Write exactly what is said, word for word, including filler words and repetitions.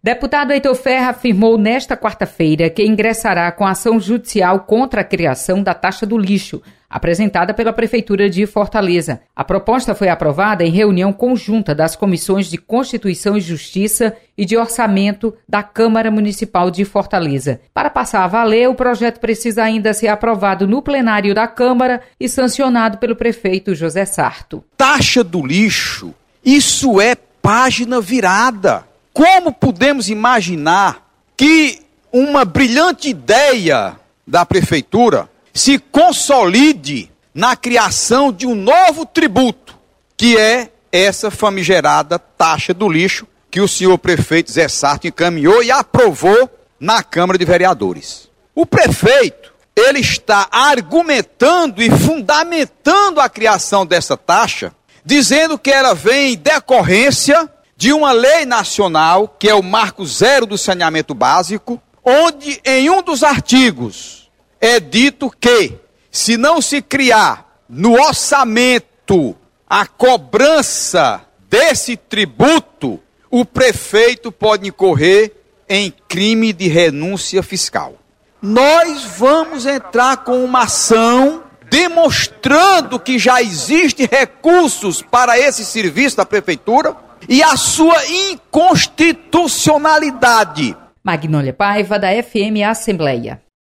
Deputado Heitor Ferrer afirmou nesta quarta-feira que ingressará com ação judicial contra a criação da taxa do lixo, apresentada pela Prefeitura de Fortaleza. A proposta foi aprovada em reunião conjunta das comissões de Constituição e Justiça e de Orçamento da Câmara Municipal de Fortaleza. Para passar a valer, o projeto precisa ainda ser aprovado no plenário da Câmara e sancionado pelo prefeito José Sarto. Taxa do lixo, isso é página virada. Como podemos imaginar que uma brilhante ideia da prefeitura se consolide na criação de um novo tributo, que é essa famigerada taxa do lixo que o senhor prefeito Zé Sarto encaminhou e aprovou na Câmara de Vereadores? O prefeito, ele está argumentando e fundamentando a criação dessa taxa, dizendo que ela vem em decorrência de uma lei nacional, que é o Marco Zero do Saneamento Básico, onde em um dos artigos é dito que, se não se criar no orçamento a cobrança desse tributo, o prefeito pode incorrer em crime de renúncia fiscal. Nós vamos entrar com uma ação demonstrando que já existem recursos para esse serviço da prefeitura e a sua inconstitucionalidade. Magnólia Paiva, da F M Assembleia.